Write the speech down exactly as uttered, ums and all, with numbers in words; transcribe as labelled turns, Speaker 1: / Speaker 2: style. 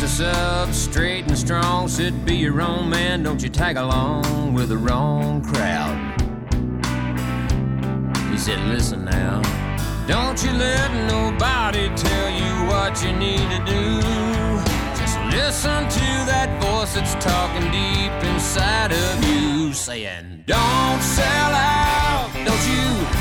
Speaker 1: us up straight and strong. Said be your own man, don't you tag along with the wrong crowd. He said, listen now, don't you let nobody tell you what you need to do. Just listen to that voice that's talking deep inside of you, saying, don't sell out, don't you